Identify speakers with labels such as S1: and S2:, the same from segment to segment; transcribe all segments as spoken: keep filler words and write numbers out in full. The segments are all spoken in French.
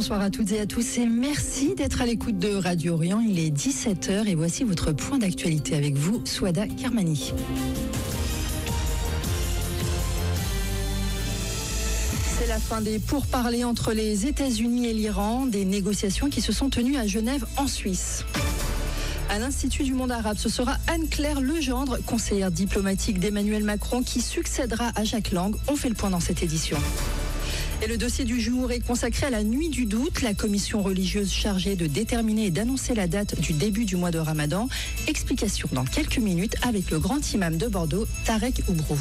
S1: bonsoir à toutes et à tous et merci d'être à l'écoute de Radio Orient. Il est dix-sept heures et voici votre point d'actualité avec vous, Souada Kermani. C'est la fin des pourparlers entre les États-Unis et l'Iran, des négociations qui se sont tenues à Genève en Suisse. À l'Institut du monde arabe, ce sera Anne-Claire Legendre, conseillère diplomatique d'Emmanuel Macron, qui succédera à Jacques Lang. On fait le point dans cette édition. Et le dossier du jour est consacré à la nuit du doute, la commission religieuse chargée de déterminer et d'annoncer la date du début du mois de Ramadan. Explication dans quelques minutes avec le grand imam de Bordeaux, Tarek Oubrou.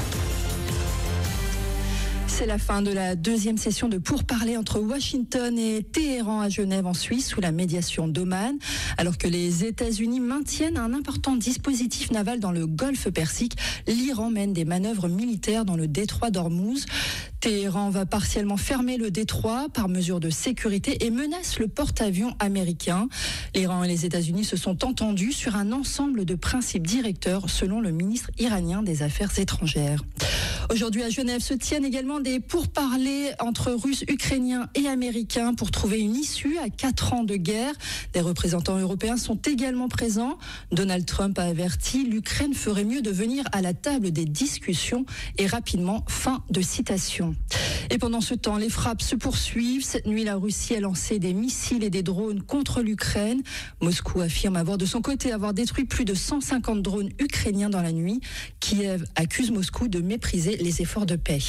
S1: C'est la fin de la deuxième session de pourparlers entre Washington et Téhéran à Genève en Suisse sous la médiation d'Oman. Alors que les États-Unis maintiennent un important dispositif naval dans le golfe Persique, l'Iran mène des manœuvres militaires dans le détroit d'Ormuz. Téhéran va partiellement fermer le détroit par mesure de sécurité et menace le porte-avions américain. L'Iran et les États-Unis se sont entendus sur un ensemble de principes directeurs selon le ministre iranien des Affaires étrangères. Aujourd'hui à Genève se tiennent également des pourparlers entre Russes, Ukrainiens et Américains pour trouver une issue à quatre ans de guerre. Des représentants européens sont également présents. Donald Trump a averti l'Ukraine ferait mieux de venir à la table des discussions et rapidement, fin de citation. Et pendant ce temps, les frappes se poursuivent. Cette nuit, la Russie a lancé des missiles et des drones contre l'Ukraine. Moscou affirme avoir de son côté avoir détruit plus de cent cinquante drones ukrainiens dans la nuit. Kiev accuse Moscou de mépriser les efforts de paix.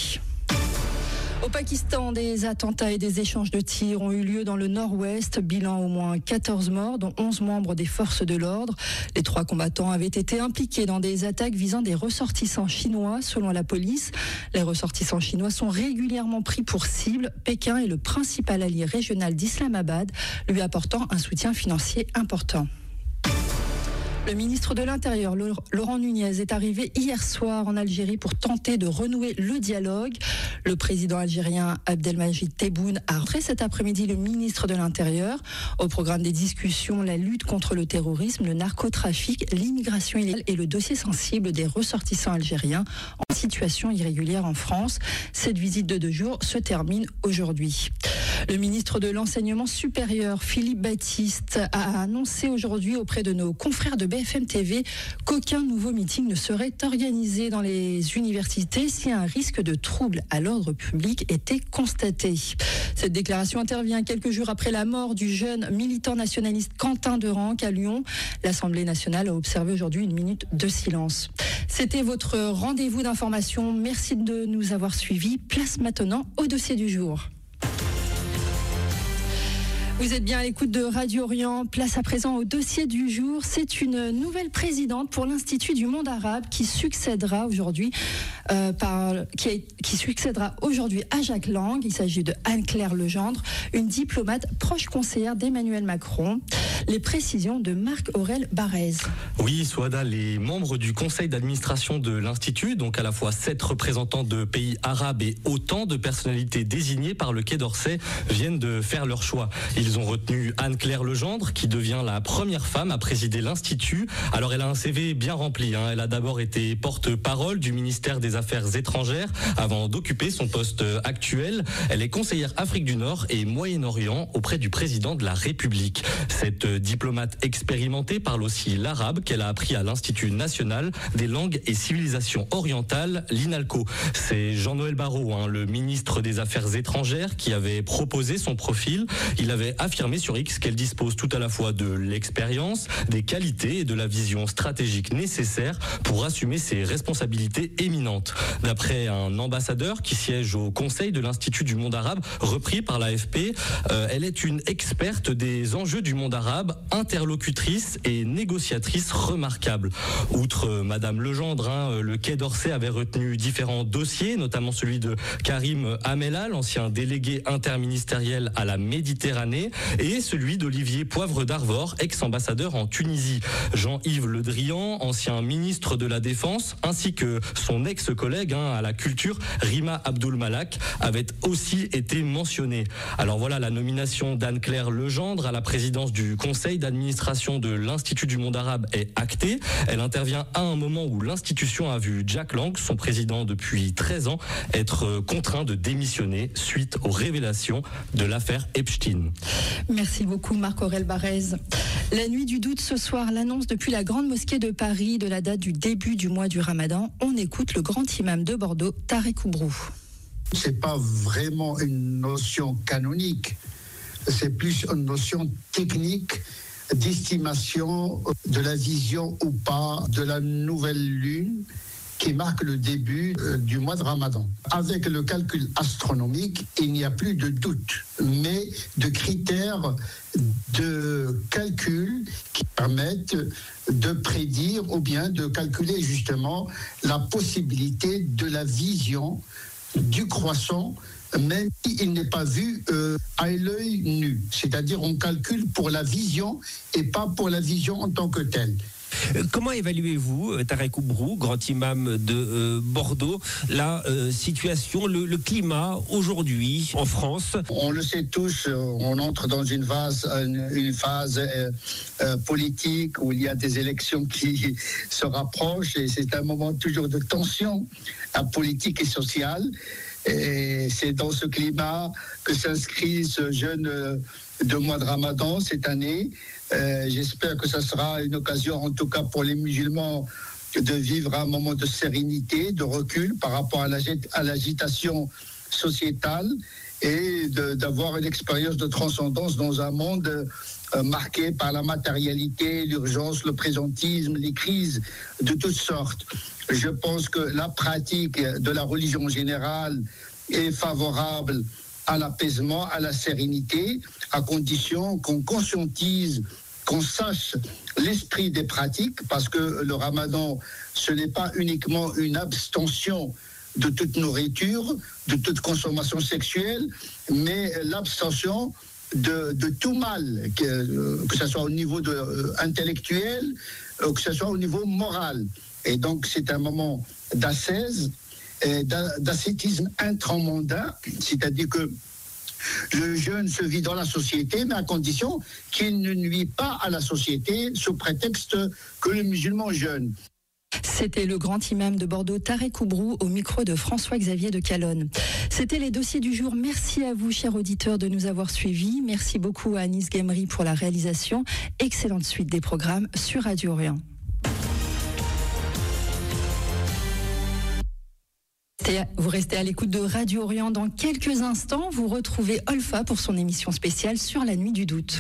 S1: Au Pakistan, des attentats et des échanges de tirs ont eu lieu dans le nord-ouest. Bilan au moins quatorze morts, dont onze membres des forces de l'ordre. Les trois combattants avaient été impliqués dans des attaques visant des ressortissants chinois, selon la police. Les ressortissants chinois sont régulièrement pris pour cible. Pékin est le principal allié régional d'Islamabad, lui apportant un soutien financier important. Le ministre de l'Intérieur, Laurent Nunez, est arrivé hier soir en Algérie pour tenter de renouer le dialogue. Le président algérien Abdelmajid Tebboune a rentré cet après-midi le ministre de l'Intérieur. Au programme des discussions, la lutte contre le terrorisme, le narcotrafic, l'immigration illégale et le dossier sensible des ressortissants algériens en situation irrégulière en France. Cette visite de deux jours se termine aujourd'hui. Le ministre de l'Enseignement supérieur, Philippe Baptiste, a annoncé aujourd'hui auprès de nos confrères de B F M T V qu'aucun nouveau meeting ne serait organisé dans les universités si un risque de trouble à l'ordre public était constaté. Cette déclaration intervient quelques jours après la mort du jeune militant nationaliste Quentin Derenque à Lyon. L'Assemblée nationale a observé aujourd'hui une minute de silence. C'était votre rendez-vous d'information. Merci de nous avoir suivis. Place maintenant au dossier du jour. Vous êtes bien à l'écoute de Radio Orient. Place à présent au dossier du jour. C'est une nouvelle présidente pour l'Institut du monde arabe qui succédera aujourd'hui euh, par qui, est, qui succédera aujourd'hui à Jacques Lang. Il s'agit de Anne-Claire Legendre, une diplomate proche conseillère d'Emmanuel Macron. Les précisions de Marc-Aurèle Barrez.
S2: Oui, Souada, les membres du conseil d'administration de l'Institut, donc à la fois sept représentants de pays arabes et autant de personnalités désignées par le Quai d'Orsay, viennent de faire leur choix. Ils ont retenu Anne-Claire Legendre, qui devient la première femme à présider l'Institut. Alors elle a un C V bien rempli, hein. Elle a d'abord été porte-parole du ministère des Affaires étrangères avant d'occuper son poste actuel. Elle est conseillère Afrique du Nord et Moyen-Orient auprès du président de la République. Cette diplomate expérimentée parle aussi l'arabe qu'elle a appris à l'Institut national des langues et civilisations orientales, l'INALCO. C'est Jean-Noël Barrot, hein, le ministre des Affaires étrangères, qui avait proposé son profil. Il avait affirmé sur X qu'elle dispose tout à la fois de l'expérience, des qualités et de la vision stratégique nécessaire pour assumer ses responsabilités éminentes. D'après un ambassadeur qui siège au conseil de l'Institut du monde arabe, repris par l'A F P, euh, elle est une experte des enjeux du monde arabe, interlocutrice et négociatrice remarquable. Outre Madame Legendre, hein, le Quai d'Orsay avait retenu différents dossiers, notamment celui de Karim Amella, l'ancien délégué interministériel à la Méditerranée. et celui d'Olivier Poivre d'Arvor, ex-ambassadeur en Tunisie. Jean-Yves Le Drian, ancien ministre de la Défense, ainsi que son ex-collègue hein, à la culture, Rima Abdul Malak, avait aussi été mentionné. Alors voilà, la nomination d'Anne-Claire Legendre à la présidence du conseil d'administration de l'Institut du monde arabe est actée. Elle intervient à un moment où l'institution a vu Jack Lang, son président depuis treize ans, être contraint de démissionner suite aux révélations de l'affaire Epstein.
S1: Merci beaucoup Marc-Aurèle Barrez. La nuit du doute ce soir, l'annonce depuis la Grande Mosquée de Paris de la date du début du mois du Ramadan. On écoute le grand imam de Bordeaux, Tarek Oubrou.
S3: C'est pas vraiment une notion canonique, c'est plus une notion technique d'estimation de la vision ou pas de la nouvelle lune qui marque le début du mois de Ramadan. Avec le calcul astronomique, il n'y a plus de doute, mais de critères de calcul qui permettent de prédire ou bien de calculer justement la possibilité de la vision du croissant, même s'il n'est pas vu euh, à l'œil nu. C'est-à-dire on calcule pour la vision et pas pour la vision en tant que telle.
S4: Comment évaluez-vous, Tarek Oubrou, grand imam de euh, Bordeaux, la euh, situation, le, le climat aujourd'hui en France?
S3: On le sait tous, on entre dans une phase, une, une phase euh, euh, politique où il y a des élections qui se rapprochent et c'est un moment toujours de tension à politique et sociale. Et c'est dans ce climat que s'inscrit ce jeûne de mois de Ramadan cette année. Euh, j'espère que ça sera une occasion, en tout cas pour les musulmans, de vivre un moment de sérénité, de recul par rapport à, l'agit- à l'agitation sociétale et de, d'avoir une expérience de transcendance dans un monde euh, marqué par la matérialité, l'urgence, le présentisme, les crises de toutes sortes. Je pense que la pratique de la religion générale est favorable à l'apaisement, à la sérénité, à condition qu'on conscientise, qu'on sache l'esprit des pratiques, parce que le ramadan, ce n'est pas uniquement une abstention de toute nourriture, de toute consommation sexuelle, mais l'abstention de, de tout mal, que, que ce soit au niveau de, euh, intellectuel, euh, que ce soit au niveau moral. Et donc, c'est un moment d'ascèse, et d'ascétisme intramondain, c'est-à-dire que le jeûne se vit dans la société, mais à condition qu'il ne nuit pas à la société sous prétexte que le musulman jeûne.
S1: C'était le grand imam de Bordeaux, Tarek Oubrou, au micro de François-Xavier de Calonne. C'était les dossiers du jour. Merci à vous, chers auditeurs, de nous avoir suivis. Merci beaucoup à Anis Guemry pour la réalisation. Excellente suite des programmes sur Radio Orient. Vous restez à l'écoute de Radio Orient. Dans quelques instants, vous retrouvez Olfa pour son émission spéciale sur la nuit du doute.